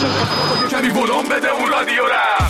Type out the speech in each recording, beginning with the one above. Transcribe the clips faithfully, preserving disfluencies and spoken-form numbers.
کمی ولوم بده اون رادیو را.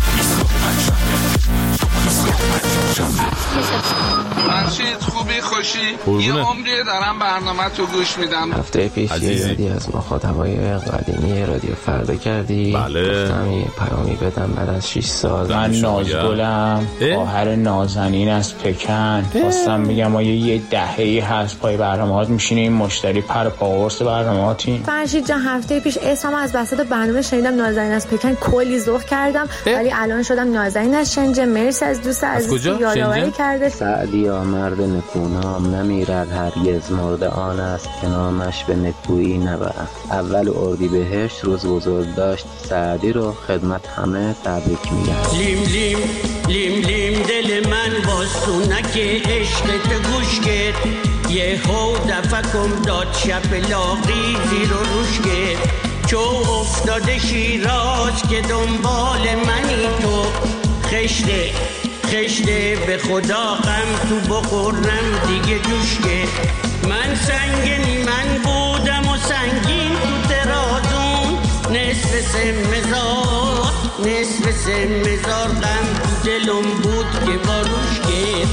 منشید خوبی خوشی یه عمریه دارم برنامه تو گوش میدم. هفته پیش یه یادی از مخاطبای قدیمی رادیو فردا کردی. بله. گفتم یه پیامی بدم بعد از شش سال. من نازگلم خواهر نازنین از پکن. خواستم بگم ما یه دهه‌ای هست پای برنامه‌هات میشینیم مشتری پر پا قرص برنامه‌هاتین. فرشید جان هفته پیش اسمم از وسط برنامه شنیدم نازنین از پکن کلی ذوق کردم ولی الان شدم نازنین از شنجه. مرسی از دوست عزیزی یادآوری کرده. سعدیا مرد نکونام نمیرد هرگز مرد آن است که نامش به نکویی نبرد. اول اردیبهشت روز بزرگ داشت سعدی رو خدمت همه تبریک میگم. لیم لیم لیم لیم دل من با سونک عشقت گوش کرد یه هو دفکم داد شب لاغی زیر و روش کرد چو افتاده شیراز که دنبال منی تو خشته خشته به خدا غم تو بخورم دیگه جوش که من سنگین من بودم و سنگین تو ترازون نصف سه مزار نصف سه مزار غم تو دلم بود که باروش که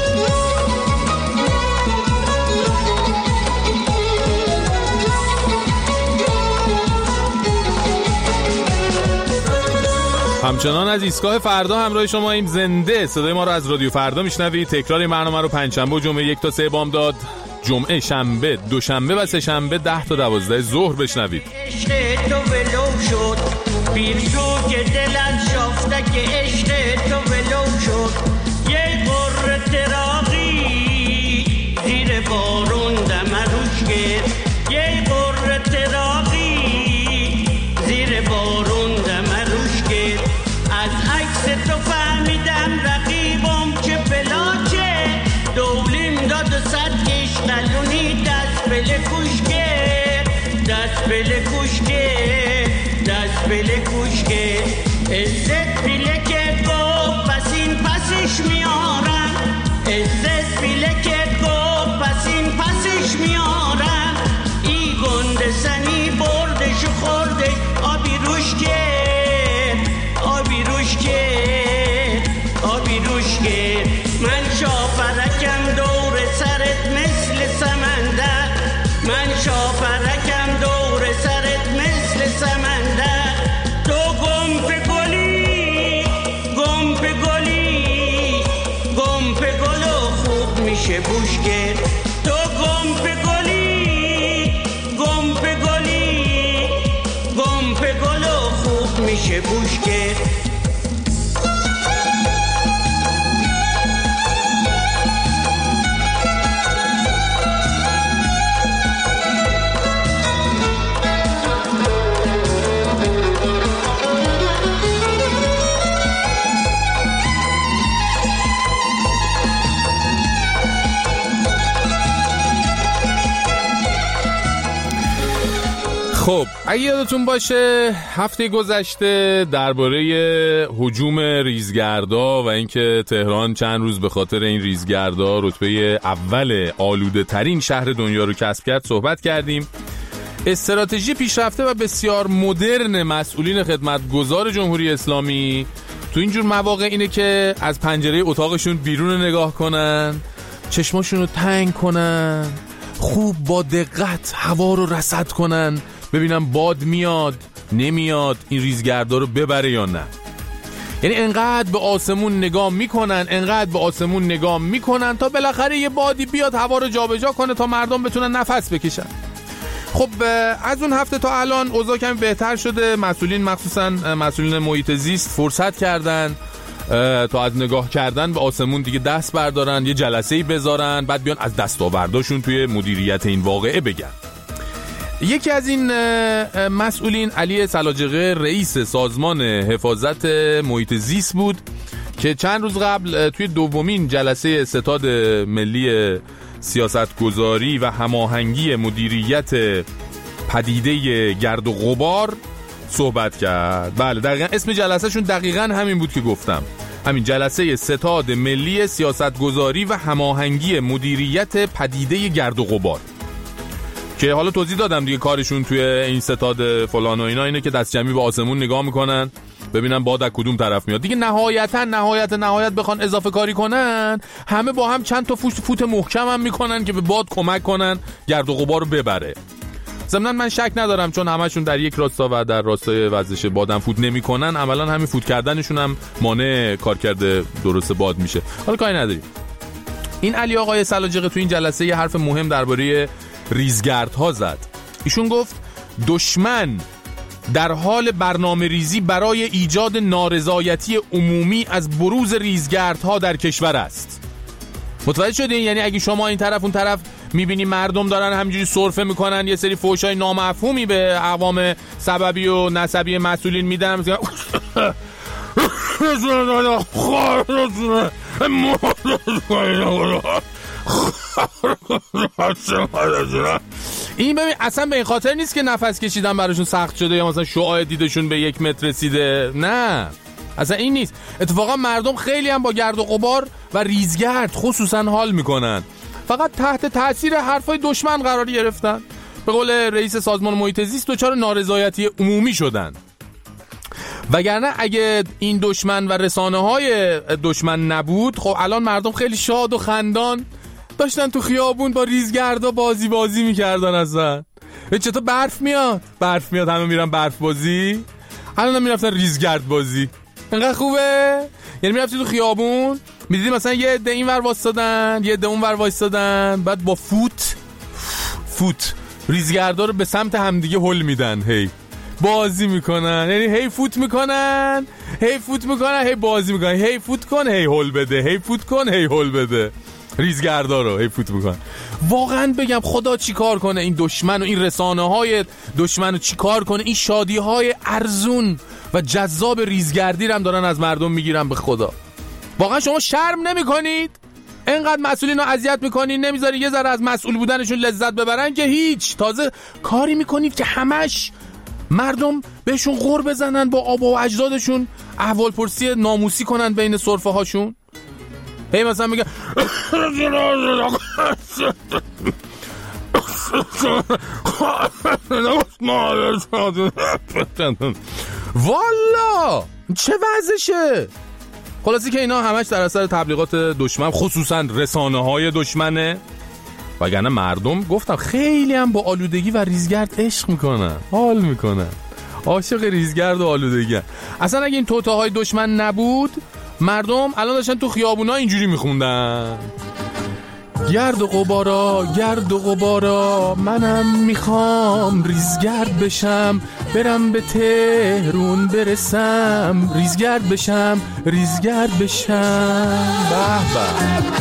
همچنان از ایستگاه فردا همراه شما این زنده صدای ما رو از رادیو فردا میشنوید. تکرار این برنامه رو پنجشنبه و جمعه یک تا سه بامداد، جمعه شنبه دوشنبه و سه شنبه ده تا دوازده ظهر بشنوید. عشق تو ولو شد پیرسو که دل از شافته که عشق تو ولو شد یه قرر تراغی زیر بارون دمروش کرد یه قرر تراغی زیر بارون دمروش کرد از عکس تو فهمیدم رقیبم چه بلاچه دولیم داد و صد کش قلونی دست بله کشکه دست بله کشکه دست بله کشکه عزت پیله که گفت پس این پسش میارم عزت پیله که گفت پس این پسش میارم ای گنده سنی بردش و خوردش آبی روش که آبی روش که آبی روش که من شاپرکم دور سرت مثل سمندر من شاپرکم دور سرت مثل سمندر تو گم به گلی گم به گلی گم به گل و خوب میشه بوش که تو گم به گلی گم به گلی گم به گل و خوب میشه بوش که خب اگه یادتون باشه هفته گذشته درباره هجوم ریزگردا و اینکه تهران چند روز به خاطر این ریزگردا رتبه اول آلوده ترین شهر دنیا رو کسب کرد صحبت کردیم. استراتژی پیشرفته و بسیار مدرن مسئولین خدمتگزار جمهوری اسلامی تو اینجور مواقع اینه که از پنجره اتاقشون بیرون نگاه کنن، چشماشون رو تنگ کنن، خوب با دقت هوا رو رصد کنن ببینم باد میاد نمیاد این ریزگردا رو ببره یا نه. یعنی انقدر به آسمون نگاه میکنن انقدر به آسمون نگاه میکنن تا بالاخره یه بادی بیاد هوا رو جابجا کنه تا مردم بتونن نفس بکشن. خب از اون هفته تا الان اوضاع کمی بهتر شده. مسئولین مخصوصا مسئولین محیط زیست فرصت کردن تا از نگاه کردن به آسمون دیگه دست بردارن، یه جلسه‌ای بذارن، بعد بیان از دستاورداشون توی مدیریت این واقعه بگن. یکی از این مسئولین علی سلاجقه رئیس سازمان حفاظت محیط زیست بود که چند روز قبل توی دومین جلسه ستاد ملی سیاستگذاری و هماهنگی مدیریت پدیده گرد و غبار صحبت کرد. بله دقیقاً اسم جلسهشون دقیقاً همین بود که گفتم، همین جلسه ستاد ملی سیاستگذاری و هماهنگی مدیریت پدیده گرد و غبار. که حالا توضیح دادم دیگه. کارشون توی این ستاد فلان و اینا اینه که دست جمعی به آسمون نگاه میکنن ببینن باد از کدوم طرف میاد دیگه. نهایتا نهایت نهایت بخوان اضافه کاری کنن همه با هم چند تا فوت فوت محکم هم میکنن که به باد کمک کنن گرد و غبار رو ببره. ضمن من شک ندارم چون همشون در یک راستا و در راستای وزش بادم فوت نمیکنن، عملاً همین فوت کردنشون هم مانع کارکرد درست باد میشه. حالا کاری نداریم. این علی آقای سلاجقه تو این جلسه یه حرف مهم درباره ریزگردها زد. ایشون گفت دشمن در حال برنامه ریزی برای ایجاد نارضایتی عمومی از بروز ریزگردها در کشور است. متوجه شدین؟ یعنی اگه شما این طرف اون طرف میبینی مردم دارن همینجوری سرفه میکنن، یه سری فحشای نامفهومی به عوام سببی و نسبی مسئولین میدن، مثلا این ببین اصلا به این خاطر نیست که نفس کشیدن براشون سخت شده یا مثلا شعاع دیدشون به یک متر رسیده، نه اصلا این نیست. اتفاقا مردم خیلی هم با گرد و غبار و ریزگرد خصوصا حال میکنن، فقط تحت تاثیر حرفای دشمن قرار گرفتن. به قول رئیس سازمان محیط زیست دچار نارضایتی عمومی شدن. وگرنه اگه این دشمن و رسانه های دشمن نبود خب الان مردم خیلی شاد و خندان داشتن تو خیابون با ریزگردا بازی بازی میکردن. اصلا چطور برف میاد برف میاد همه میرن برف بازی، الان هم میرفتن ریزگرد بازی. اینقدر خوبه. یعنی میرفتی تو خیابون میدیدی مثلا یه عده این ور وایسادن یه عده اون ور وایسادن، بعد با فوت فوت ریزگردا رو به سمت همدیگه هل میدن، هی بازی میکنن. یعنی هی فوت میکنن هی فوت میکنن هی بازی میکنن، هی فوت کن هی هل بده، هی فوت کن هی هل بده، ریزگردا رو هی فوت میکنن. واقعا بگم خدا چی کار کنه این دشمن و این رسانه های دشمن رو چی کار کنه، این شادی های ارزون و جذاب ریزگردی رو هم دارن از مردم میگیرن. به خدا واقعا شما شرم نمی کنید؟ اینقدر مسئولین رو اذیت میکنید، نمیذاری یه ذره از مسئول بودنشون لذت ببرن که هیچ، تازه کاری میکنید که همش مردم بهشون غر بزنن، با آبا و اجدادشون احوال پرسی ناموسی کنن بین سرفه هاشون. هی مثلا میگه والا چه وضعشه. خلاصی که اینا همش در اثر تبلیغات دشمن، خصوصا رسانه های دشمنه. وگرنه مردم گفتم خیلی هم با آلودگی و ریزگرد عشق میکنن، حال میکنن، عاشق ریزگرد و آلودگی. اصلا اگه این توتاهای دشمن نبود مردم الان داشتن تو خیابونا اینجوری میخوندن گرد و غبارا گرد و غبارا، منم میخوام ریزگرد بشم، برم به تهرون برسم، ریزگرد بشم ریزگرد بشم. به به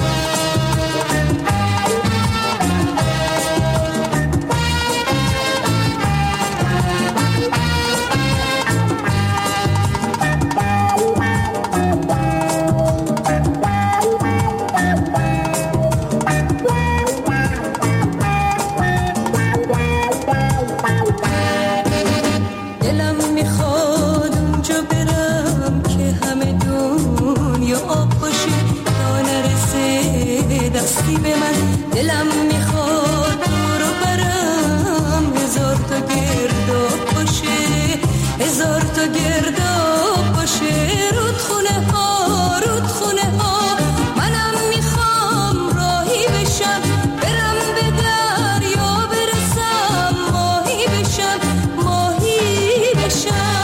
دلم میخواد رو برم، هزار تا گرداب باشه، هزار تا گرداب باشه، رودخونه ها رودخونه ها. منم میخوام راهی بشم، برم به دریا برسم، ماهی بشم ماهی بشم.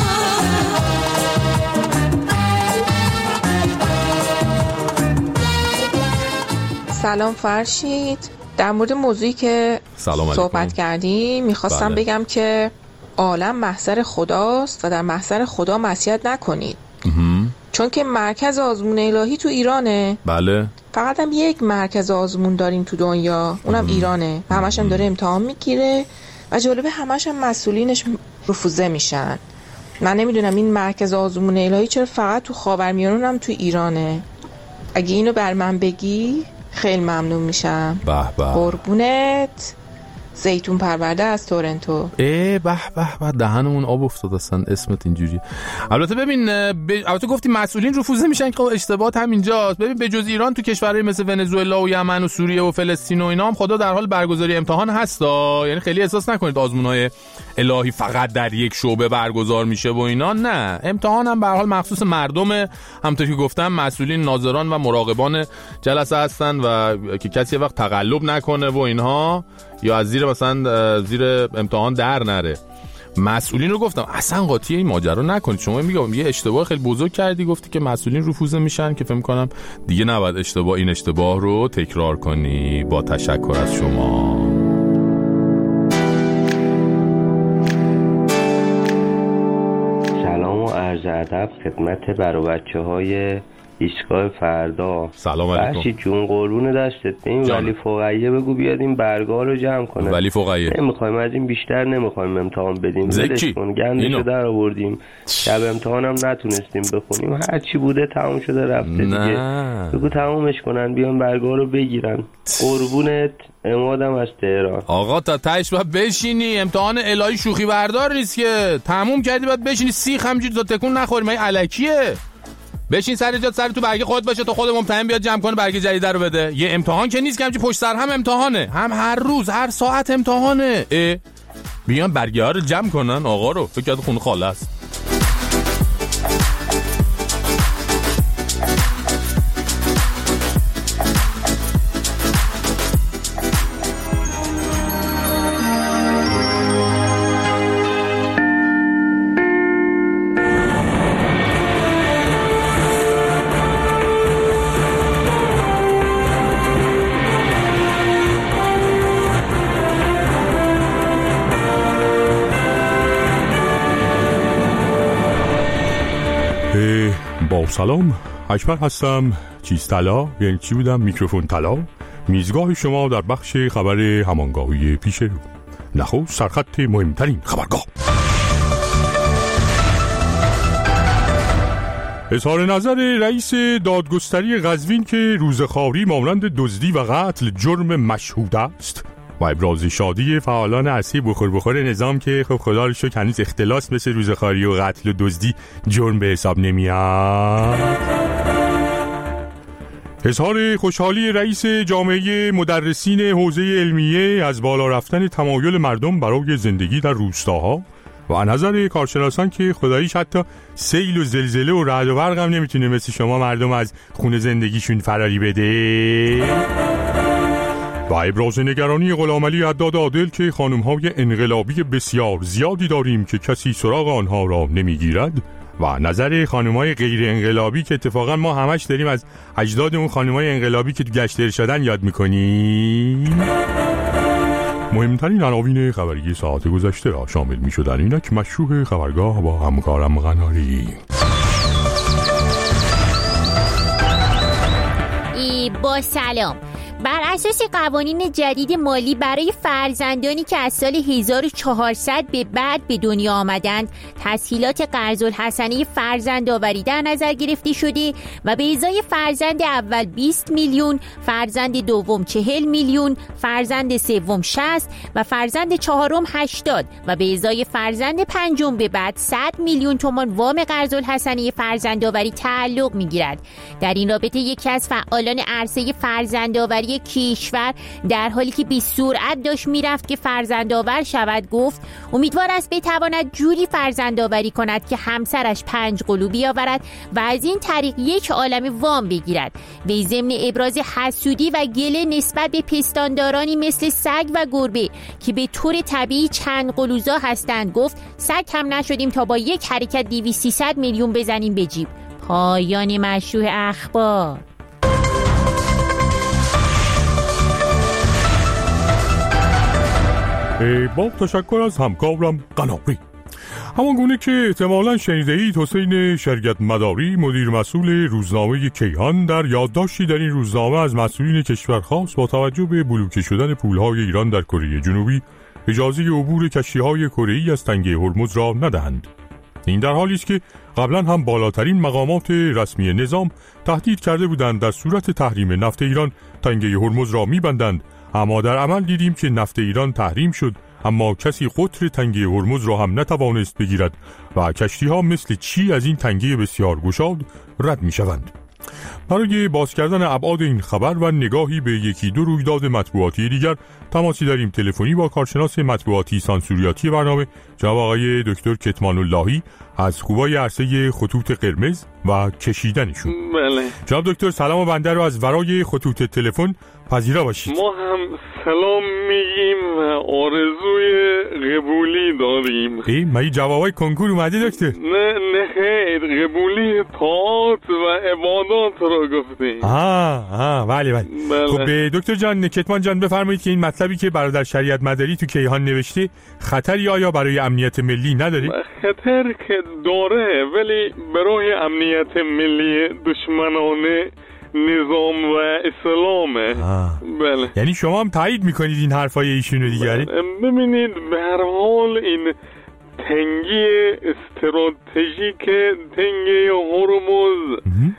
سلام فرشید، در مورد موضوعی که صحبت کردیم میخواستم بله. بگم که عالم محضر خداست و در محضر خدا معصیت نکنید. چون که مرکز آزمون الهی تو ایرانه. بله. فقط هم یک مرکز آزمون داریم تو دنیا، اونم ایرانه و همش هم داره امتحان میگیره و جالبه همش هم مسئولینش رفوزه میشن. من نمیدونم این مرکز آزمون الهی چرا فقط تو خاورمیانه هم تو ایرانه. اگه اینو بر من بگی خیلی ممنون میشم. به به. قربونت. زیتون پرورده از تورنتو. ای به به به دهنمون آب افتاد اصلا اسمت اینجوری. البته ببین ب... البته گفتی مسئولین رفوزه میشن که اشتباهات همینجاست. ببین به جز ایران تو کشورهای مثل ونزوئلا و یمن و سوریه و فلسطین و اینا هم خدا در حال برگزاری امتحان هستا. یعنی خیلی احساس نکنید آزمون‌های الهی فقط در یک شعبه برگزار میشه و اینا، نه، امتحان هم به هر حال مخصوص مردمه. همونطور که گفتم مسئولین ناظران و مراقبان جلسه هستن و که کسی وقت تقلب نکنه و اینها یا از زیر مثلا زیر امتحان در نره. مسئولین رو گفتم اصلا قاطی این ماجرا نکنید. شما میگم یه اشتباه خیلی بزرگ کردی، گفتی که مسئولین رفوزه میشن که فکر می‌کنم دیگه نباید اشتباه این اشتباه رو تکرار کنی. با تشکر از شما. سلام و عرض ادب خدمت برای بچه‌های ایستگاه فردا. سلام علیکم. بخشی جون قربون دستت. این ولی فقیه بگو بیاد این برگا رو جمع کنه. ولی فقیه نمیخوایم از این بیشتر نمیخوایم امتحان بدیم. زکی گندشو در آوردیم. شب امتحان هم نتونستیم بخونیم. هر چی بوده تمام شده رفته دیگه. بگو تمامش کنن بیان برگا رو بگیرن. قربونت. امادم از تهران. آقا تا تهش باید بشینی. امتحان الهی شوخی بردار نیست که. تموم کردی باید بشینی سیخ همینجوری تا تکون نخوری. من الکیه. بشین سر جات، سر تو برگه خودت باشه تا خود ممتحن بیاد جمع کنه برگه جدید رو بده. یه امتحان که نیست که همچین پشت سر هم امتحانه، هم هر روز هر ساعت امتحانه. اه بیان برگه ها رو جمع کنن آقا رو. فکر کرد خونه خاله است. با سلام، اکبر هستم. چیز طلا یعنی چی بودم؟ میکروفون طلا. میزگاه شما در بخش خبر همانگاهی پیش رو. نخست سرخط مهمترین خبرگاه. اظهار نظر رئیس دادگستری قزوین که روزخواری مانند دزدی و قتل جرم مشهود است و ابراز شادی فعالان اصلی بخور بخور نظام که خب خدا رو شکر هنوز اختلاس مثل روزخواری و قتل و دزدی جرم به حساب نمیاد. اظهار خوشحالی رئیس جامعه مدرسین حوزه علمیه از بالا رفتن تمایل مردم برای زندگی در روستاها و از نظر کارشناسان که خداییش حتی سیل و زلزله و رعد و برق هم نمیتونه مثل شما مردم از خونه زندگیشون فراری بده. و ابراز نگرانی غلامعلی حداد عادل که خانم‌های انقلابی بسیار زیادی داریم که کسی سراغ آنها را نمیگیرد و نظر خانم‌های غیر انقلابی که اتفاقا ما همش داریم از اجداد اون خانم‌های انقلابی که تو گشت ارشادن یاد میکنیم. مهمترین عناوین خبری ساعت گذشته را شامل می‌شدن. اینک مشروع خبرگاه با همکارم قناری. ای با سلام. بر اساس قوانین جدید مالی برای فرزندانی که از سال هزار و چهارصد به بعد به دنیا آمدند تسهیلات قرض‌الحسنه فرزندآوری در نظر گرفته شده و به ازای فرزند اول بیست میلیون، فرزند دوم چهل میلیون، فرزند سوم شصت و فرزند چهارم هشتاد و به ازای فرزند پنجم به بعد صد میلیون تومان وام قرض‌الحسنه فرزندآوری تعلق می‌گیرد. در این رابطه یکی از فعالان عرصه فرزندآوری کشور در حالی که به سرعت داشت میرفت که فرزندآور شود گفت امیدوار است بتواند جوری فرزندآوری کند که همسرش پنج قلوبی آورد و از این طریق یک عالمه وام بگیرد. وی ضمن ابراز حسودی و گله نسبت به پستاندارانی مثل سگ و گربه که به طور طبیعی چند قلوزا هستند گفت سگ هم نشدیم تا با یک حرکت دویست سیصد میلیون بزنیم به جیب. پایان مشروع اخبار. با تشکر از همکارم قناری. همان گونه که احتمالاً شنیده اید حسین شرکت مداری مدیر مسئول روزنامه کیهان در یادداشتی در این روزنامه از مسئولین کشور خواست با توجه به بلوکه شدن پولهای ایران در کره جنوبی اجازه عبور کشتی‌های کره‌ای از تنگه هرمز را ندهند. این در حالی است که قبلا هم بالاترین مقامات رسمی نظام تهدید کرده بودند در صورت تحریم نفت ایران تنگه هرمز را می‌بندند اما در عمل دیدیم که نفت ایران تحریم شد، اما کسی قطر تنگه هرمز را هم نتوانست بگیرد و کشتی ها مثل چی از این تنگه بسیار گشاد رد می شوند. برای باز کردن ابعاد این خبر و نگاهی به یکی دو رویداد مطبوعاتی دیگر تماسی داریم تلفنی با کارشناس مطبوعاتی سانسوریاتی برنامه جناب آقای دکتر کتمان اللهی از خوبای عرصه خطوط قرمز و کشیدنشون. بله. جناب دکتر سلام و بنده رو از ورای خطوط تلفن پذیرا باشید. ما هم سلام میگیم و آرزوی قبولی داریم. ای مایی جوابای کنکور اومده دکتر؟ نه نه خیر، قبولی طاعات و عبادات را گفتیم. آه آه بله بله, بله. خب دکتر جان کتمان جان بفرمایید که این مطلبی که برادر شریعت مداری تو کیهان نوشته خطری آیا برای امنیت ملی نداره؟ خطر که داره، ولی برای امنیت ملی دشمنانه نظام و اسلامه. بله. یعنی شما هم تایید میکنید این حرفای ایشونو دیگه؟ ببینید به هر حال این تنگی استراتژیک تنگه هرمز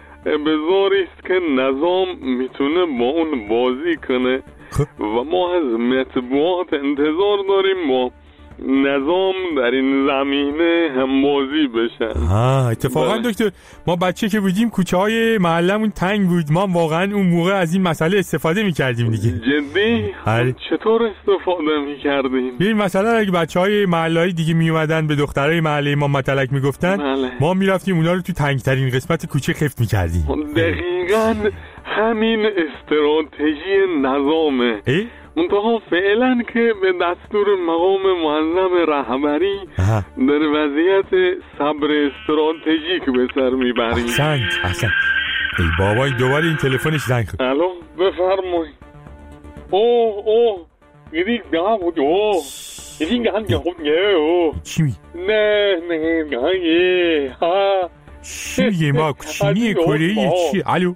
بذاری است که نظام میتونه با اون بازی کنه و ما از مطبوعات انتظار داریم با نظام در این زمینه هم بازی بشن. ها اتفاقا بله. دکتر ما بچه که بودیم کوچه های محلمون تنگ بود، ما واقعا اون موقع از این مسئله استفاده میکردیم دیگه. جدی؟ هر... چطور استفاده میکردیم؟ ببین مثلا اگه بچه های محلهای دیگه میومدن به دخترای محله ما متلک میگفتن بله. ما میرفتیم اونا رو تو تنگترین قسمت کوچه خفت میکردیم. دقیقاً همین استراتژی نظامه. ای؟ منتها فعلا که به دستور مقام معظم رهبری در وضعیت صبر استراتژیک به سر میبریم. احسنت احسنت. ای بابای دوباره این تلفنش زنگ خورد. الو بفرمایید. اوه اوه میری گام بود. اوه میری گام بود. اوه چی می؟ نه نه نه ها چی میگه ما چینی کره ای چی؟ الو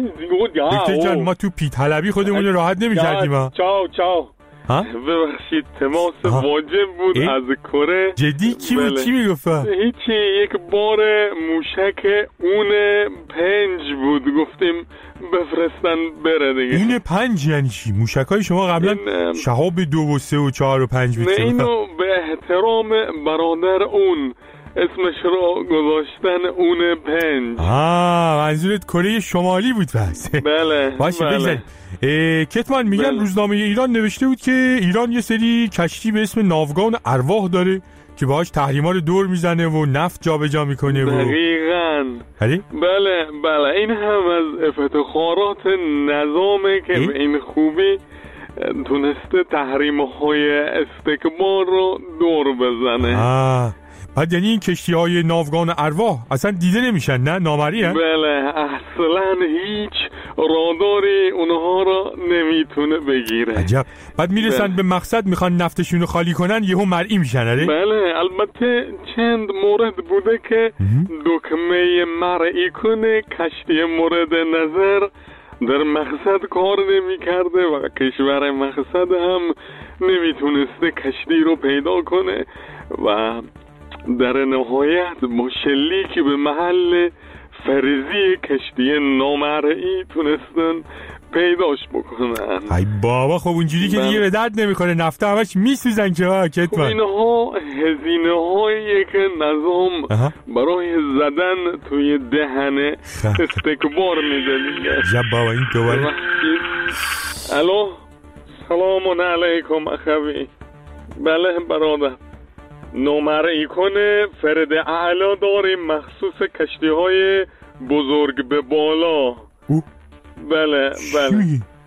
دکتر جان ما تو پیت حلبی خودمون رو راحت نمی‌کردیم ها. چاو چاو. ها؟ ببخشید تماس واجب بود اه؟ از کره. جدی کی بود؟ چی میگفت؟ هیچی، یک بار موشک اون پنج بود، گفتیم بفرستن بره دیگه. اون پنج یعنی چی؟ موشکای شما قبلا شهاب دو و سه و چهار و پنج بود. نه اینو به احترام برادر اون اسمش رو گذاشتن اون پنج. آه منظورت کره شمالی بود بس. بله باشه بله. بگذاریم. کتمان میگن بله. روزنامه ایران نوشته بود که ایران یه سری کشتی به اسم ناوگان ارواح داره که باهاش تحریما رو دور میزنه و نفت جابجا میکنه و دقیقاً. هلی؟ بله بله این هم از افتخارات نظامه که به این خوبی تونسته تحریم‌های استکبار رو دور بزنه. آه بعد یعنی این کشتی های ناوگان ارواح اصلا دیده نمیشن نه؟ نامری هن؟ بله اصلا هیچ راداری اونها را نمیتونه بگیره. عجب. بعد میرسن بله. به مقصد میخوان نفتشون رو خالی کنن یهو مرئی میشن اره؟ بله البته چند مورد بوده که دکمه مرئی کنه کشتی مورد نظر در مقصد کار نمی کرده و کشور مقصد هم نمیتونسته کشتی رو پیدا کنه و در نهایت با شلیکی به محل فرضی کشتی نامرئی تونستن پیداش بکنن. ای بابا خب اونجوری که دیگه به درد نمیکنه، نفته همش میسوزن که ها کتمان. خب اینها هزینه هایی که نظام اه. برای زدن توی دهن استکبار میده دیگه. جب بابا این دوباره الو سلام علیکم اخوی. بله برادر نامرئی کنه فرد اعلا داریم مخصوص کشتی های بزرگ به بالا. او؟ بله بله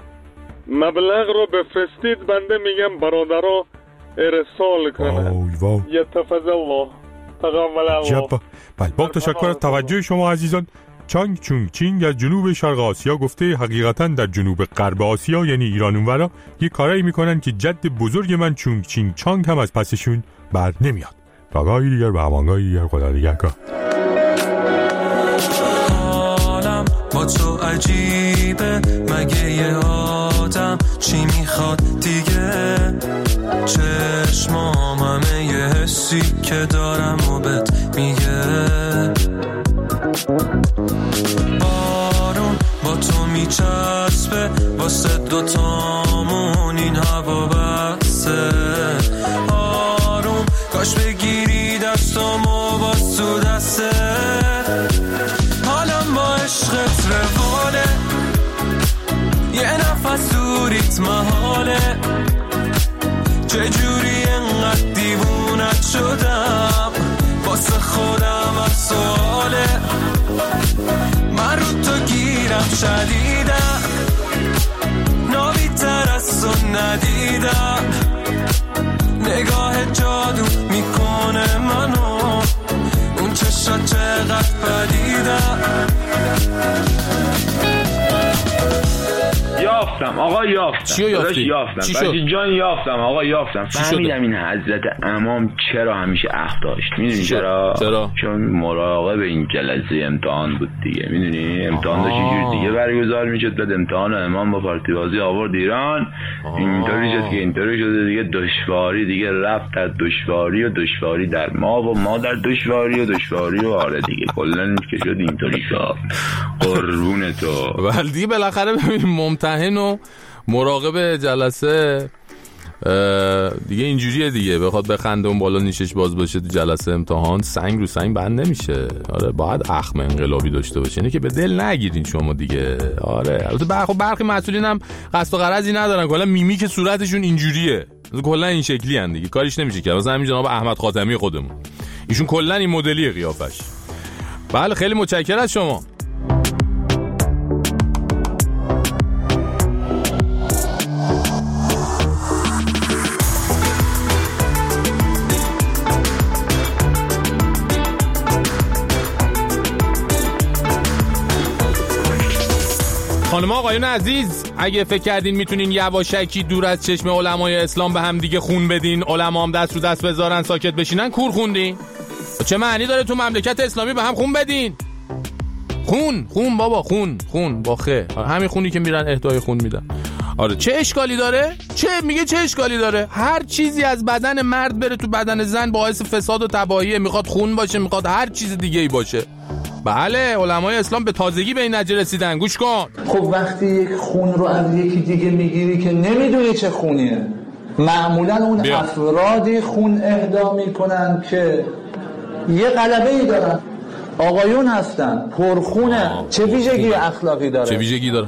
مبلغ رو بفرستید بنده میگم برادرها ارسال کنه. یتفضل الله تقبل الله. بله با تشکر از توجه شما عزیزان. چانگ چونگ چینگ از جنوب شرق آسیا گفته حقیقتا در جنوب غرب آسیا یعنی ایران اونورا یه کارایی میکنن که جد بزرگ من چونگ چینگ چانگ هم از پسشون بر نمیاد. تاگاهی دیگر به همانگاهی دیگر خدا دیگر کن. حالم با تو عجیبه مگه یه آدم چی میخواد دیگه چشمام همه یه حسی که دارم و بهت میگه بارون با تو میچسبه واسه دوتامون این هوا بسه. آروم کاش بگیری دستامو باز تو دسته. حالم با عشقت رواله، یه نفس تو ریتم حاله. چجوری انقدر دیوونت شدم واسه خودم از سواله. من رو تو گیرم شدیدم، ناوی تر از تو ندیدم. نگاه جادو میکنه منو، اون چشا چقدر پدیدم. یافتم آقا یافتم. چیو یافتی؟ یافتم چی شد؟ جان یافتم آقا یافتم. فهمیدم این حضرت امام چرا همیشه عهد داشت. میدونی چرا؟ چرا؟ چون مراقب این جلسه امتحان بود دیگه. میدونی امتحان داشت یه جور دیگه برگزار میشد، بعد امتحان امام با پارتی بازی آورد ایران. اینطوری شد که اینطوری شده دیگه. دشواری دیگه رفت در دشواری و دشواری در ما و ما در دشواری و دشواری و آره دیگه کلا که شد اینطوری شد. قربون تو. ولی دیگه بالاخره ببین ممتحن و مراقب جلسه دیگه اینجوریه دیگه. بخواد بخنده اون بالا نیشش باز باشه تو جلسه امتحان سنگ رو سنگ بند نمیشه. آره باید اخم انقلابی داشته باشه. اینه که به دل نگیرین شما دیگه. آره البته برخی برخی مسئولین هم قصد و غرضی ندارن، کلا میمیک صورتشون اینجوریه، کلا این شکلی ان دیگه. کاریش نمیشه کرد. مثلا همین جناب احمد خاتمی خودمون ایشون کلا این مدلی قیافش. بله خیلی متشکرم از شما. خانم آقایون عزیز، اگه فکر کردین میتونین یواشکی دور از چشم علمای اسلام به هم دیگه خون بدین، علما هم دست رو دست بذارن ساکت بشینن، کور خوندین؟ چه معنی داره تو مملکت اسلامی به هم خون بدین؟ خون خون بابا خون خون با خه، همین خونی که میرن اهدای خون میدن. آره چه اشکالی داره؟ چه میگه چه اشکالی داره؟ هر چیزی از بدن مرد بره تو بدن زن باعث فساد و تباهیه. میخواد خون باشه، میخواد هر چیز دیگه ای باشه. بله علمای اسلام به تازگی به این نتیجه رسیدن. گوش کن. خب وقتی یک خون رو از یکی دیگه میگیری که نمیدونی چه خونیه، معمولا اون بیا. افرادی خون اهدا میکنن که یه غلبه ای دارن، آقایون هستن، پرخونه. چه ویژگی اخلاقی داره؟ چه ویژگی داره؟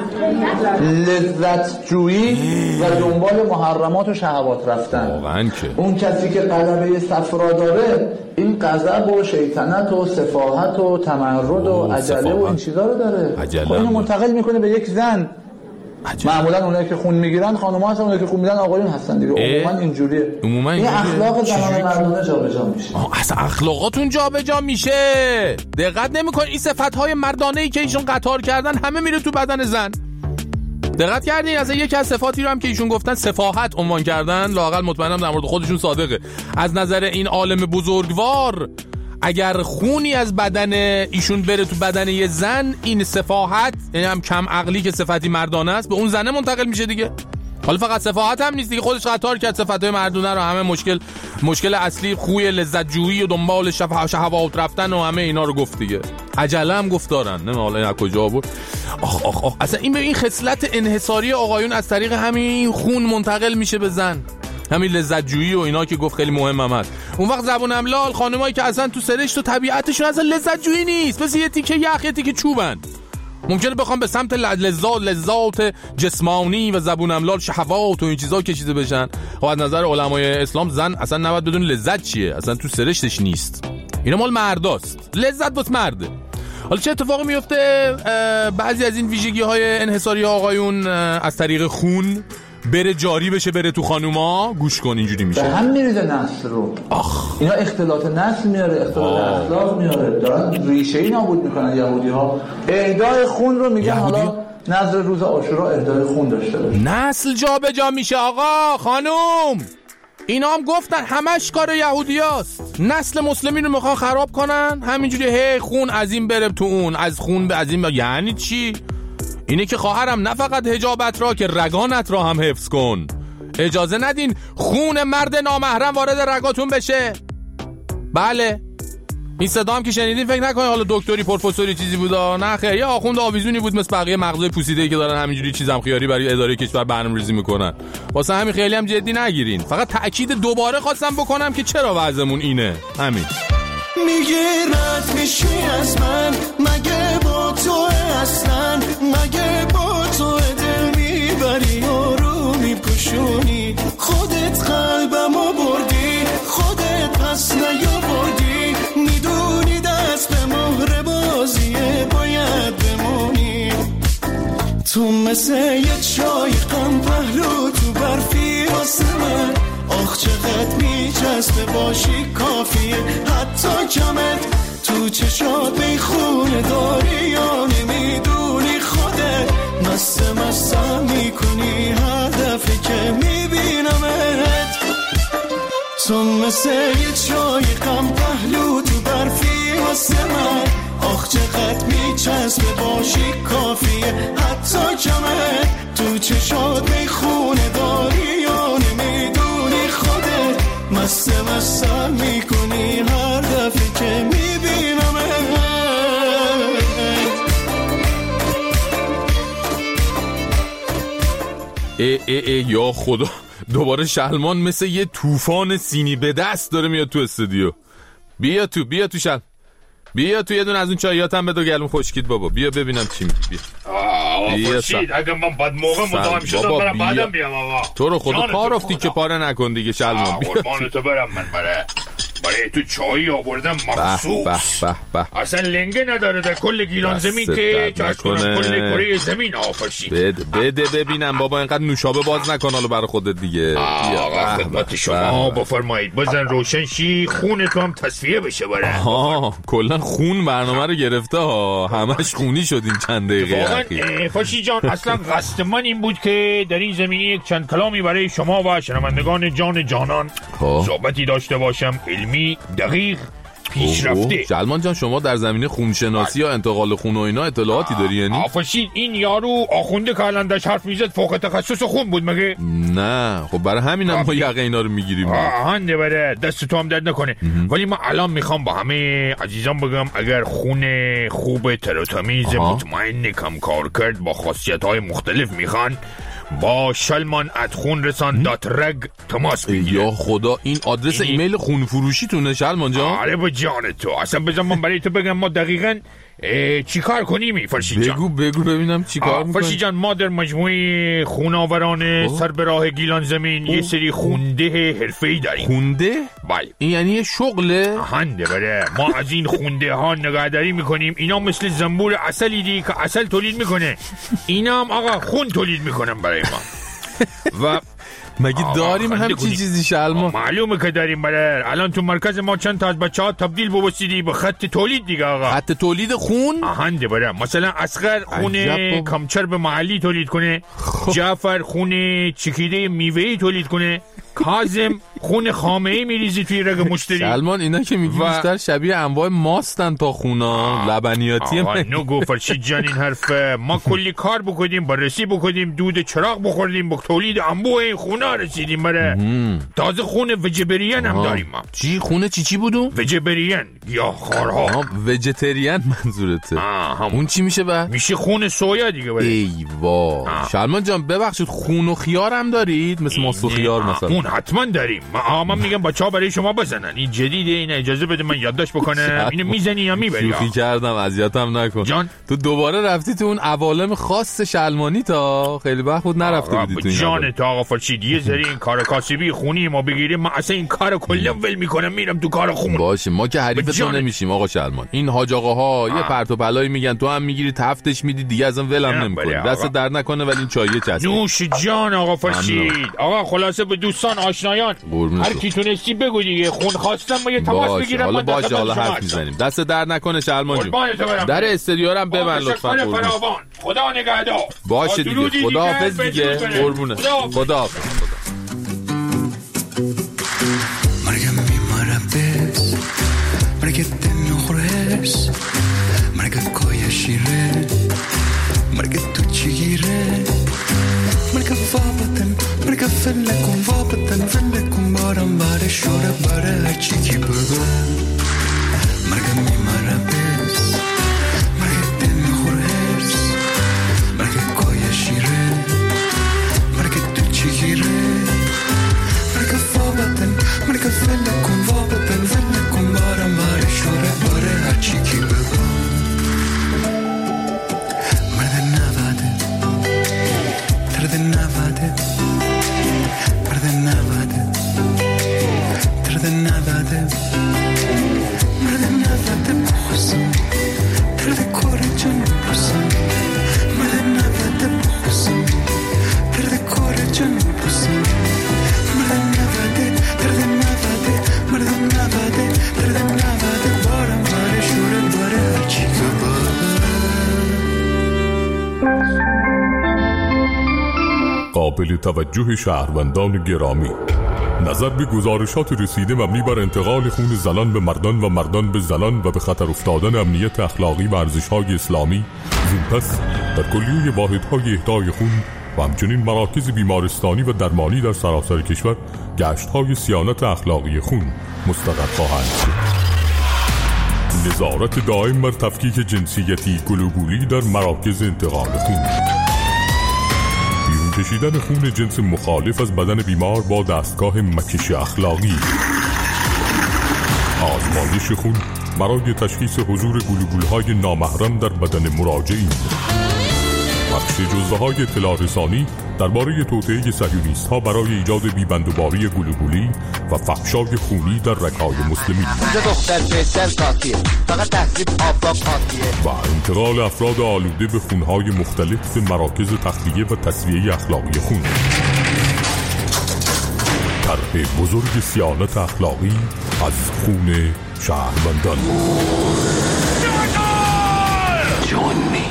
لذت جویی و دنبال محرمات و شهوات رفتن. واقعا که اون کسی که غلبه صفرا داره این غضب و شیطنت و سفاهت و تمرد و عجله و این چیزا رو داره. خب اینو منتقل میکنه به یک زن. عجب. معمولا اونایی که خون میگیرن خانم‌ها هستن، اونایی که خون میدن آقایون هستن دیگه. عموما اینجوریه. عموما این اخلاق زنان مردانه جابجا میشه. اصلا اخلاقاتون جابجا میشه. دقت نمیکنین این صفات‌های مردانه‌ای که ایشون قطار کردن همه میره تو بدن زن. دقت کردین از یکی از صفاتی رو هم که ایشون گفتن سفاهت عنوان کردن، لااقل مطمئنم در مورد خودشون صادقه. از نظر این عالم بزرگوار اگر خونی از بدن ایشون بره تو بدن یه زن، این سفاهت، یعنی هم کم عقلی که صفتی مردانه است، به اون زنه منتقل میشه دیگه. حالا فقط سفاهت هم نیست دیگه، خودش قطار کرد صفاتهای مردانه رو. همه مشکل مشکل اصلی خوی لذت جویی و دنبال شهوات رفتن و همه اینا رو گفت دیگه. عجله هم گفت دارن، نه حالا این از کجا بود. آخ آخ آخ اصلا این به این خصلت انحصاری آقایون از طریق همین خون منتقل میشه به زن. همین لذت جویی و اینا که گفت خیلی مهم هم هست. اون وقت زبونم لال خانمایی که اصلا تو سرشت و طبیعتشون اصلا لذت جویی نیست، مثل یه تیکه یخ یه تیکه چوبن، ممکنه بخوام به سمت لذات لذات جسمانی و زبونم لال شهوات و این چیزا کشیده بشن. خب از نظر علمای اسلام زن اصلا نباید بدون لذت چیه، اصلا تو سرشتش نیست. اینا مال مرداست، لذت واسه مرده. حالا چه اتفاقی میفته؟ بعضی از این ویژگی‌های انحصاری آقایون از طریق خون بره جاری بشه بره تو خانوما. گوش کن اینجوری میشه، به هم میریزه نسل رو. آخ اینا اختلاط نسل میاره، اختلاط اخلاق میاره، دارن ریشه‌ای نابود میکنن یهودی‌ها. اهدای خون رو میگن یهودی؟ حالا نظر روز عاشورا اهدای خون داشته باشه. نسل جا به جا میشه آقا خانوم. اینا هم گفتن همش کار یهودیاست. نسل مسلمین رو میخوان خراب کنن، همینجوری هی خون از این بره تو اون، از خون به از این. یعنی چی؟ اینه که خواهرم نه فقط حجابت را که رگانت را هم حفظ کن. اجازه ندین خون مرد نامحرم وارد رگاتون بشه. بله این صدا هم که شنیدین فکر نکنید حالا دکتری پروفسوری چیزی بود، نه خیر، یه آخوند آویزونی بود مثل بقیه مغزای پوسیده‌ای که دارن همینجوری چیزام خیاری برای اداره کشور برنامه‌ریزی میکنن. واسه همین خیلی هم جدی نگیرین. فقط تأکید دوباره خواستم بکنم که چرا وضعمون اینه. همین. میگه رد میشی از من، مگه با تو اصلا، مگه با تو دل میبری و رو میپوشونی، خودت قلبمو بردی، خودت پس نیاوردی، میدونی دست به مهر بازیه باید بمونی، تو مثل یه چای غم پهلو تو برفی واسه من، آخ چقدر میچسبه باشی کافیه، حتی کمت تو چشات بیخونه داری یا نمیدونی، خودت مست مستم میکنی هر دفعه که میبینمت، تو مثل یه چای غم پهلو تو برفی واسه من، آخ چقدر میچسبه باشی کافیه، حتی کمت تو چشات بیخونه داری یا نمیدونی، خودت مست مستم میکنی هر دفعه که میبینم. ای ای ای یا خدا، دوباره شلمان مثل یه طوفان سینی به دست داره میاد تو استودیو. بیا تو بیا تو شل بیا تو یه دون از اون چاییاتم بده گلون خشکید بابا، بیا ببینم چی میگی. بیا آه فرشید اگه من بعد موقع مزاحم شدم برم بعدم بیام آقا. تو رو خدا پا رفتی که پاره نکن دیگه شلمان. بیا قربانتو برم من بره برای تو چایی آوردم مخصوص، به به به، اصلا لنگه نداره در کل گیلان زمین که چاش کنم کل کره زمین آفرشید. بده بده ببینم بابا، اینقدر نوشابه باز نکن حالا برای خودت دیگه. آقا خدمت شما بفرمایید، بزن روشن شی خون تو هم تصفیه بشه بره. آها کلا خون برنامه رو گرفته ها، همش خونی شدیم چند دقیقه اخیر. فرشید جان اصلا قصد من این بود که در این زمینه یک چند کلامی برای شما و شنوندگان جان جانان صحبتی داشته باشم، علمی دقیق پیشرفته. شلمان جان شما در زمینه خونشناسی یا انتقال خون و اینا اطلاعاتی داری یعنی؟ آفرشید این یارو آخونده که الان داشت حرف میزد فوق تخصص خون بود مگه؟ نه خب برای همینم ما یقه اینا رو میگیریم. آهنده بره دست تو هم درد نکنه. ولی من الان میخوام با همه عزیزان بگم اگر خون خوب تراتمیز مطمئن کم کار کرد با خاصیت های مختلف میخوان با شلمان ات خون رسان دات رگ تماس بگیره. یا خدا این آدرس این... ایمیل خون فروشی تونه شلمان جان؟ آره به جان تو. اصلا بذار من برای تو بگم ما دقیقاً چی کار کنیم فرشید جان. بگو بگو ببینم چی کار میکنی. فرشید جان ما در مجموعه خوناوران سر به راه گیلان زمین یه سری خونده حرفه‌ای داریم. خونده؟ بله. این یعنی یه شغله؟ هنده بره ما از این خونده ها نگهداری میکنیم. اینا مثل زنبور عسلی دی که عسل تولید میکنه، اینا هم آقا خون تولید میکنن برای ما. و مگه داریم همچین چیزی شلمان؟ معلومه که داریم بله. الان تو مرکز ما چند تا از بچه‌ها تبدیل بوسیدی به خط تولید دیگه آقا. خط تولید خون؟ آهنده بله. مثلا اصغر خون کمچرب محلی تولید کنه، جعفر خون چکیده میوه‌ای تولید کنه، کاظم خون خامه‌ای میریزی توی رگ مشتری. سلمان اینا که میگی و... بیشتر شبیه انواع ماستن تا خونا لبنیاتی. آقا نگو فرشید جان این حرفه. ما کلی کار بکنیم، بررسی بکنیم، دود چراغ بخوردیم، به تولید انبوه این خونا رسیدیم بره. تازه خون وجبریان هم داریم ما. چی خونه چی چی بودو؟ وجبریان یا خارها. وجتریان منظورته؟ اون چی میشه با؟ میشه خون سویا دیگه بره. ای وا. شلمان جان ببخشید خون و خیار هم دارید مثل ماست و خیار مثلا؟ حتما داریم. ما من میگم بچه‌ها برای شما بزنن. این جدیده، این اجازه بده من یادداشت بکنم. اینو میزنی یا میبری؟ شوخی کردم، اذیتم نکن جان. تو دوباره رفتی تو اون عوالم خاص شلمانی تا خیلی وقت بود نرفته بودی تو این جان تا آقا فرشید یه ذره این کار کاسبی خونی ما بگیریم من اصلا این کارو کلا ول میکنم میرم تو کار خون. باشه ما که حریفتون نمیشیم آقا شلمان. این حاج آقاها یه پرت و پلایی میگن تو هم میگیری تفتش میدی دیگه ازم ولم نمیکنی. دست درد نکنه ولی این چایه چسبید. نوش جان آقا فرشید. آقا خلاصه به دوستان آشنایان هر کی تونستی بگو دیگه خون خواستم ما یه تماس بگیرم. حالا باشه حالا حرف میزنیم. دست درد نکنه شلمان جون. در استودیو رو هم ببند لطفاً. خدا نگهدار. باشه دیگه خداحافظ دیگه قربونه. خداحافظ. مرگم میماره بس مرگت نخورس مرگت کای شیره مرگت تو چیگیره مرگت وابتن مرگت فلکن وابتن فلکن بارم باره شوره باره چی کی بگه مرگت قابل توجه شهروندان گرامی، نظر به گزارشات رسیده مبنی بر انتقال خون زنان به مردان و مردان به زنان و به خطر افتادن امنیت اخلاقی و ارزش‌های اسلامی، زین پس در کلیه واحدهای اهدای خون و همچنین مراکز بیمارستانی و درمانی در سراسر کشور گشت‌های صیانت اخلاقی خون مستقر خواهند شد. نظارت دائم بر تفکیک جنسیتی گلوبولی در مراکز انتقال خون، بیرون کشیدن خون جنس مخالف از بدن بیمار با دستگاه مکش اخلاقی، آزمایش خون برای تشخیص حضور گلوبول‌های نامحرم در بدن مراجعین، پخش جزوه‌های اطلاع رسانی درباره توطئه صهیونیست‌ها برای ایجاد بیبندوباری گلوبولی و فحشای خونی در رگ‌های مسلمین، دختر پسر قاطیه فقط تحصیل آبا قاطیه، و انتقال افراد آلوده به خونهای مختلف به مراکز تخلیه و تصفیه اخلاقی خون. طرح بزرگ صیانت اخلاقی از خون شهروندان. جونی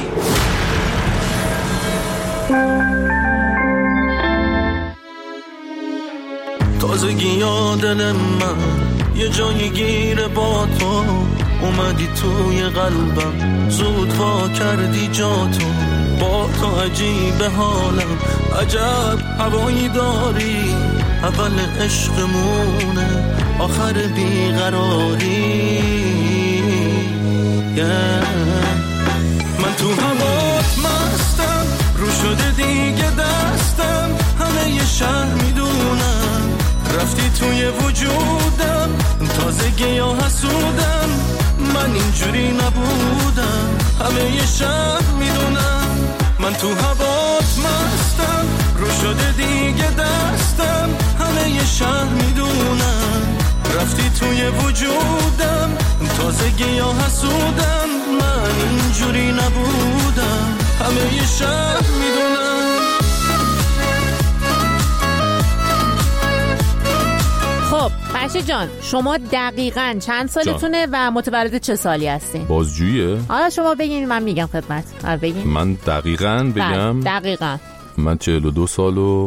تازگی یا دل من یه جایی گیره با تو، اومدی توی قلبم زود وا کردی جاتو، با تو عجیب حالم عجب هوایی داری، اول عشقمونه آخر بیقراری، yeah. من تو هوات مستم رو شده دیگه دستم، همه یه شهر میدونم رفتی توی وجودم، تازگی یا حسودم من اینجوری نبودم، همه یه شهر میدونم من تو هوات مستم رو شده دیگه دستم، همه یه شهر میدونم رفتی توی وجودم، تازگی یا حسودم من اینجوری نبودم، همه یه شهر میدونم. خب بچه جان، شما دقیقاً چند سالتونه و متولد چه سالی هستین؟ بازجوییه؟ آره شما بگین من میگم خدمت. آره بگین. من دقیقاً بگم؟ دقیقاً من چهل و دو سال و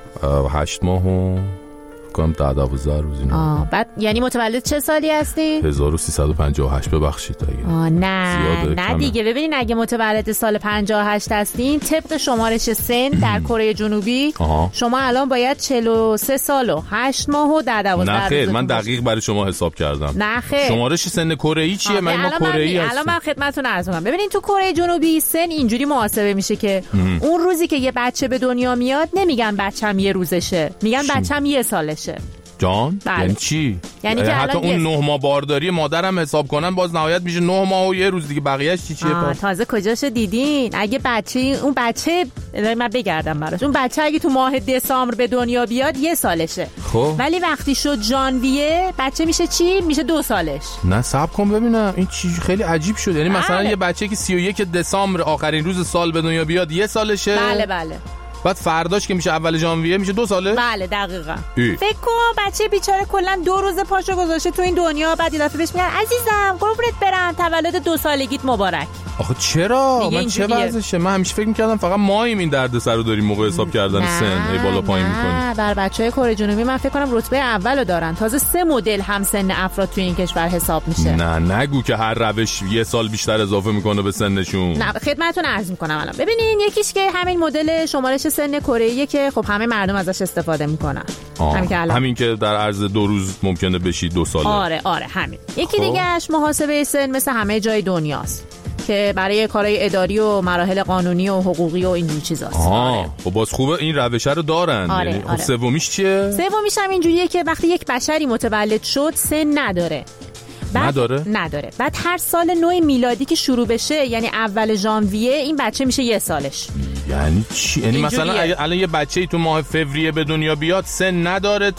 هشت ماه و کام ده دوازده روز اینا. آه بعد یعنی متولد چه سالی هستی؟ هزار و سیصد و پنجاه و هشت. ببخشید اگه آه نه نه کمه. دیگه ببینین اگه متولد سال پنجاه و هشت هستین طبق شمارش سن در کره جنوبی آها. شما الان باید چهل و سه سال و هشت ماه و ده دوازده روز. نه خیر من دقیق برای شما حساب کردم. نه خیر شمارش سن کره ای چیه؟ من ما کره ای هستم. الان من خدمتتون عرض می‌کنم. ببینین تو کره جنوبی سن اینجوری محاسبه میشه که ام. اون روزی که یه بچه به دنیا میاد نمیگن بچه‌م یه روزشه، میگن بچه‌م یه سالشه. جان؟ بله. یعنی چی؟ یعنی که حتی اون نه ماه بارداری مادرم حساب کنن باز نهایت میشه نه ماه و یه روز دیگه، بقیه‌اش چی چیه پس؟ تازه کجاشو دیدین؟ اگه بچه اون بچه من بگردم براش، اون بچه اگه تو ماه دسامبر به دنیا بیاد یه سالشه. خب ولی وقتی شد ژانویه بچه میشه چی؟ میشه دو سالش. نه صبر کن ببینم این چی خیلی عجیب شد. یعنی بله. مثلا یه بچه که سی و یک دسامبر آخرین روز سال به دنیا بیاد یه سالشه. بله بله. بعد فرداش که میشه اول ژانویه میشه دو ساله؟ بله دقیقاً. ای. فکر کن بچه بیچاره کلا دو روز پاشو گذاشته تو این دنیا، بعد یه دفعه بهش میگن عزیزم قربونت برم تولد دو سالگیت مبارک. آخه چرا؟ من چه وضعشه؟ من همیشه فکر می‌کردم فقط ماییم این دردسر رو داریم موقع حساب کردن سن ای بالا پایین می‌کنیم. نه بر بچه‌های کره جنوبی من فکر کنم رتبه اولو دارن. تازه سه مدل هم سن افراد تو این کشور حساب میشه. نه نگو که هر روش یه سال بیشتر اضافه میکنه به سنشون. نه خدمتتون عرض می‌کنم الان. ببینین یکیش که همین مدل شمارش سن کره‌ای که خب همه مردم ازش استفاده میکنن. همین که الان همین که در عرض دو روز ممکنه بشی دو ساله. آره آره همین. یکی خب. دیگه‌اش محاسبه سن مثل همه جای دنیاست که برای کارهای اداری و مراحل قانونی و حقوقی و اینجور چیزاست. آها خب باز خوبه این روشه رو دارن. آره، یعنی آره. خب سومیش چیه؟ سومیش هم اینجوریه که وقتی یک بشری متولد شد سن نداره. بعد نداره؟ نداره. بعد هر سال نو میلادی که شروع بشه یعنی اول ژانویه این بچه میشه یه سالش. یعنی چی؟ یعنی مثلا اگه الان یه بچه‌ای تو ماه فوریه به دنیا بیاد سن نداره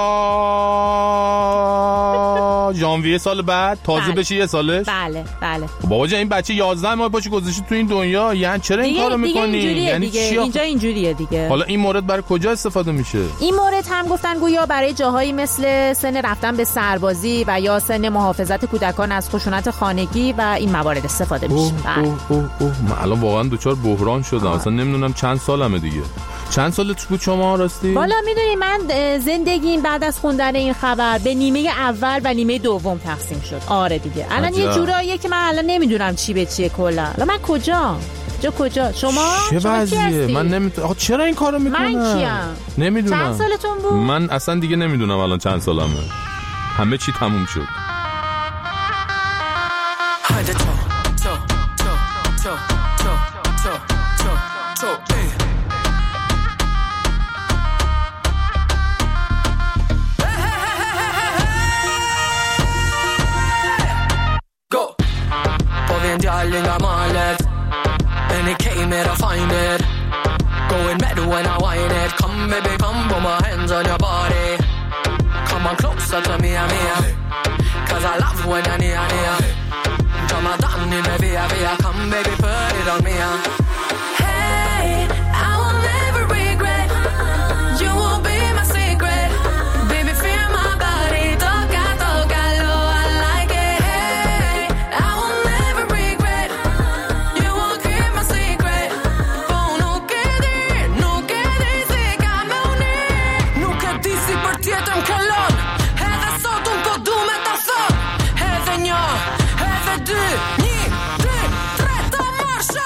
تا ژانویه سال بعد تازه بله. بشه یه سالش؟ بله بله. بابا جان این بچه یازده ماه پاشو گذاشته تو این دنیا، یعنی چرا این کارو می‌کنی؟ یعنی دیگه. چی؟ اینجا اینجوریه دیگه. حالا این مورد برای کجا استفاده میشه؟ این مورد هم گفتن گویا برای جاهایی مثل سن رفتن به سربازی و یا سن محافظت کودکان از خشونت خانگی و این موارد استفاده میشه. اوه اوه اوه اوه. من الان واقعا دوچار بحران شدم. اصلا نمیدونم چند سالمه دیگه. چند سالت بود شما راستی؟ والا میدونی من زندگیم بعد از خوندن این خبر به نیمه اول و نیمه دوم تقسیم شد. آره دیگه الان یه جوراییه که من الان نمیدونم چی به چیه کلا. الان من کجا؟ جا کجا؟ شما؟ چه وضعیه؟ من نمیدونم. آخه چرا این کارو میکنه؟ من کیم؟ نمیدونم. چند سالتون بود؟ من اصلا دیگه نمیدونم الان چند سالمه. همه چی تموم شد. Darling, I'm all it. And it came here to find it. Going mad when I whine it. Come, baby, come, put my hands on your body. Come on closer to me, I'm here. Cause I love when you're near, near. Jump my down in the via, via. Come, baby, put it on me, huh? Hey, I will never regret. You will be my secret. Baby, feel my body. Toca, toca, lo, I like it. Hey, I will never regret. You will keep my secret. Oh, no quede, no quede, siga me unir. Nuk e di si për tjetër m'kallon. Edhe sot unë po du me ta thon. Edhe një, edhe dy, një, dy, tre, ta marsha.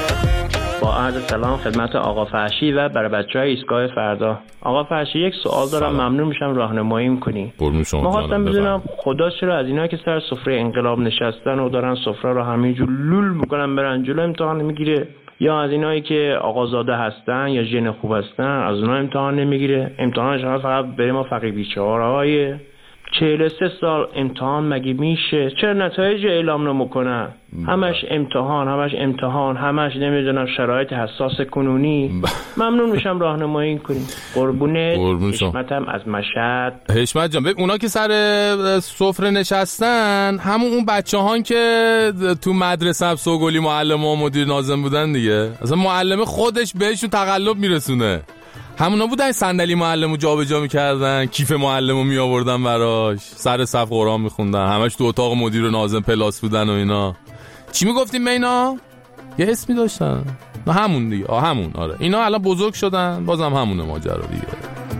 با عرض سلام خدمت آقا فرشی و برای بچه‌های ایستگاه فردا. آقا فرشی یک سوال دارم، ممنون میشم راهنمایی می‌کنی. ما خواستم بدونم خدا چرا از اینا که سر سفره انقلاب نشستن و دارن سفره رو همینجور لول میکنن برن جلو امتحان نمیگیره، یا از اینایی که آقازاده هستن یا ژن خوب هستن از اونها امتحان نمیگیره؟ امتحانش فقط برای ما فقیر بیچاره‌های چهل و سه سال امتحان مگه میشه؟ چرا نتایج اعلام نمیکنن؟ همش امتحان همش امتحان همش نمیدونم شرایط حساس کنونی. ممنون میشم راهنمایی کنیم. قربونت. حشمتم از مشهد. حشمت جان، ببین اونا که سر سفره نشستن همون اون بچه‌هان که تو مدرسه سوگلی معلم و مدیر ناظم بودن دیگه، اصلا معلم خودش بهشون تقلب میرسونه. همونا بودن صندلی معلمو جابجا میکردن، کیف معلمو میآوردن براش، سر صف قرآن میخوندن، همش تو اتاق مدیر و ناظم پلاس بودن و اینا. چی میگفتیم به اینا؟ یه اسمی داشتن. نه همون دیگه. آه همون. آره اینا الان بزرگ شدن، بازم همونه ماجرا دیگه.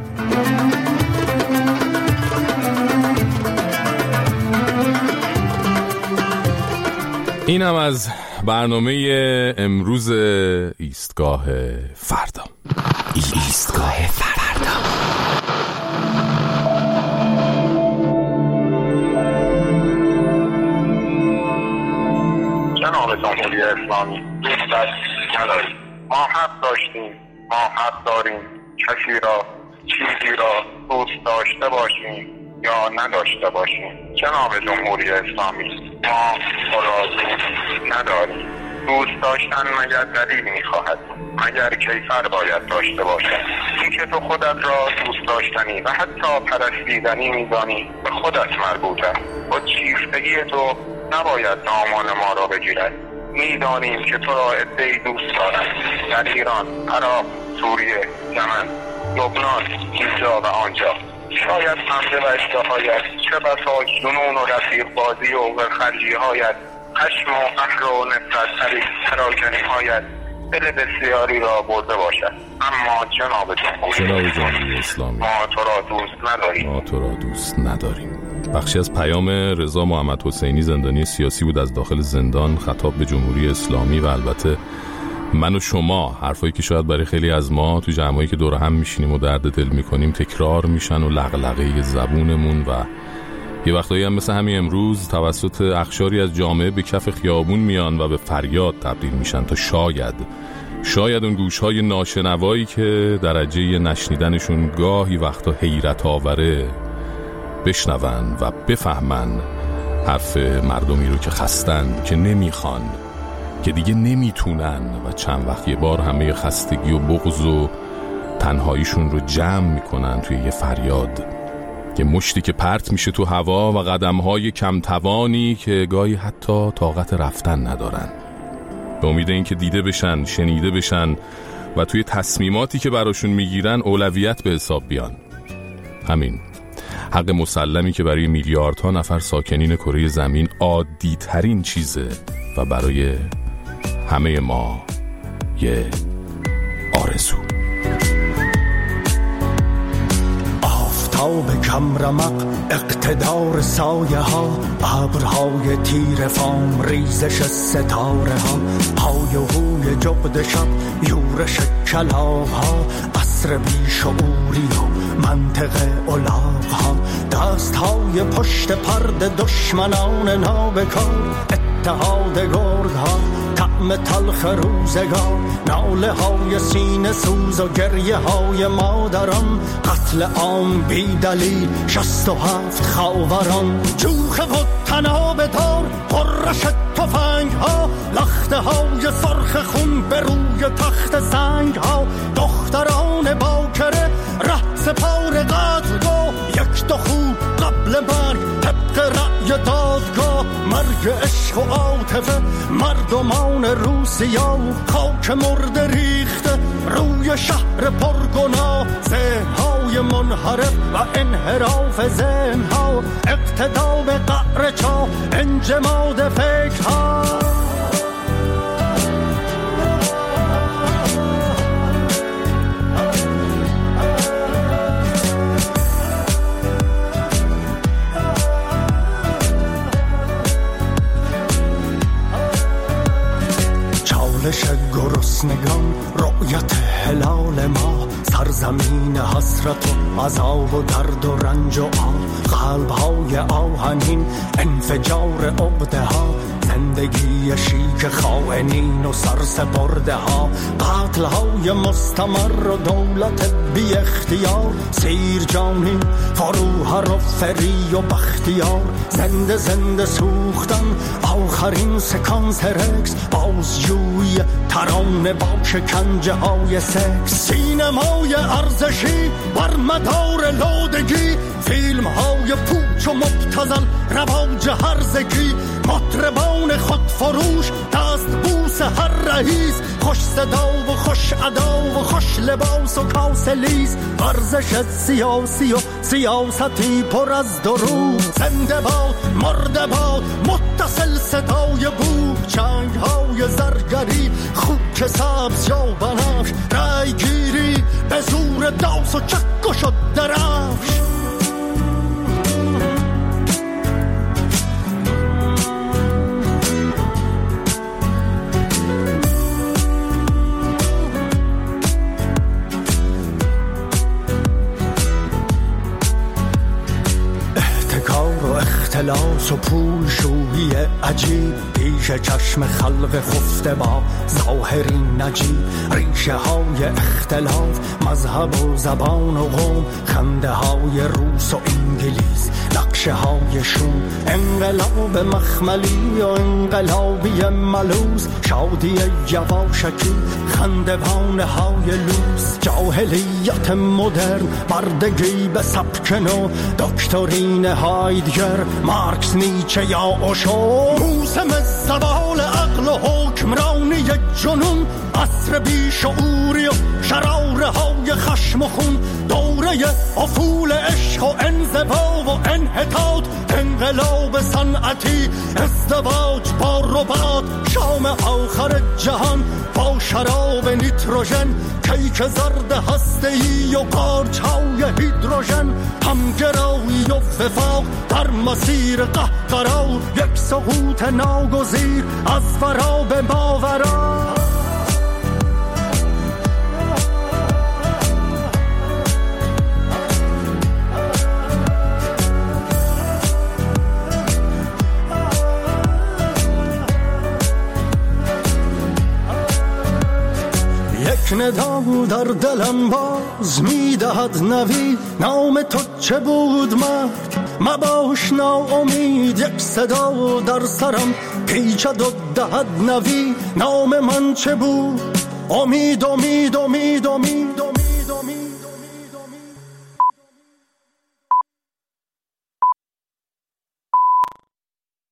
اینم از برنامه امروز ایستگاه فردا. ایستگاه فردا. جناب جمهوری اسلامی دوست نداریم. ما حق داشتیم، ما حق داریم کسی را چیزی را دوست داشته باشیم یا نداشته باشیم. جناب جمهوری اسلامی ما خدا دوست نداریم. دوست داشتن مگر دلیل میخواهد، مگر کیفر باید داشته باشد. این که تو خودت را دوست داشتنی و حتی پرستیدنی میدانی به خودت مربوط است. با چیفتگی تو نباید نامان ما را بگیرد. میدانیم که تو را عده‌ای دوست دارند در ایران، عراق، سوریه، یمن، لبنان، اینجا و آنجا. شاید حمله و اشتهایت، چه بسا جنون و رفیق بازی و غرخرجی هایت، خشم و قهر و نفرت پراکنی‌هایت دل بسیاری را برده باشد. اما جناب جمهوری اسلامی ما تو را دوست نداریم. ما تو را دوست نداریم. بخشی از پیام رضا محمد حسینی زندانی سیاسی بود از داخل زندان، خطاب به جمهوری اسلامی و البته من و شما. حرفایی که شاید برای خیلی از ما تو جمعایی که دور هم میشینیم و درد دل میکنیم تکرار میشن و لغلغه زبونمون و یه وقتایی هم مثل همین امروز توسط اخشاری از جامعه به کف خیابون میان و به فریاد تبدیل میشن تا شاید شاید اون گوشهای ناشنوایی که درجه نشنیدنشون گاهی وقتا حیرت آوره بشنون و بفهمن حرف مردمی رو که خستن، که نمیخوان، که دیگه نمیتونن و چند وقت یه بار همه خستگی و بغض و تنهاییشون رو جمع میکنن توی یه فریاد، یه مشتی که پرت میشه تو هوا و قدمهای کمتوانی که گاهی حتی طاقت رفتن ندارن، به امید این که دیده بشن، شنیده بشن و توی تصمیماتی که براشون میگیرن اولویت به حساب بیان. همین حق مسلمی که برای میلیاردها نفر ساکنین کره زمین عادی ترین چیزه و برای همه ما یه آرزو. آفتاب کمرمق اقتدار سایه ها، ابرهای تیر فام ریزش ستاره ها، های و هوی جغد شب یورش کلاغ ها، عصر بیشعوری و منطق الاغ ها، دست های پشت پرده دشمنان نابکار، اتحاد گرگ ها، طعم تلخ روزگار، ناله های سینه سوز و گریه های مادران، قتل عام بی دلیل شست و هفت خاوران، جوخ و تناب دار قرش تفنگ ها، لخته های سرخ خون به روی تخت سنگ ها، دختران باکره ره سپار قتلگاه، یک دو خوب قبل مرگ طبق رأی دادگاه، مرگ عشق و عاطفه مردمان روسیا، خاک مرده ریخته روی شهر پرگناه، ذهن‌های منحرف و انحراف ذهن‌ها، اقتدا به قعر چاه، انجماد فکرها. چالش گرسنگان، رؤیت هلال ما، سرزمین حسرت و عذاب و درد و رنج و آه، قلب‌های آهنین، انفجار عقده ها، زندگی شیک خائنین و سرسپرده ها، قتل های مستمر و دولت بی اختیار، سیر جانی فروهر و فری و بختیار، زنده زنده سوختن آخرین سکانس رکس، بازجوی ترانه با شکنجه های سکس، سینمای ارزشی بر مدار لودگی، فیلم های پوچ و مبتذل رواج هرزگی، مطربان خودفروش دست بوس هر رئیس، خوش صدا و خوش ادا و خوش لباس و کاسلیز، ورزش سیاسی و سیاستی پر از درو، زنده باد مرده باد متصل صدای بوب، چنگ های زرگری خوک سبز یا بنفش، رای گیری به زور داس و چک و شد درفش. اختلاس و پول شویی عجیب، پیش چشم خلق خفته با ظاهری نجیب، ریشه های اختلاف مذهب و زبان و قوم، خنده های روس و انگلیس، نقشه های شوم، انقلاب مخملی و انقلابی ملوز، شادی یواشکی خندوانه های لوس، جاهلیت مدرن بردگی به سبک نو، دکترین هایدگر مارکس نیچه یا اوشو، موسم زوال عقل و حکمرانی جنون، عصر بیشعوری و شراره های خشم و خون، دوره افول عشق و انزوا و انحطاط، انقلاب صنعتی، ازدواج با رباط، شام آخر جهان با شراب نیتروژن، کیک زرد هسته‌ای و قارچ‌های هیدروژن، همگرایی و وفاق در مسیر قهقرا، یک سقوط ناگزیر از ورا به ماورا. یک ندا در دلم باز میدهد نوید، نام تو چه بود مرگ مباش ناامید، یک صدا در سرم پیچد و دهد نوید، نام من چه بود؟ امید امید امید امید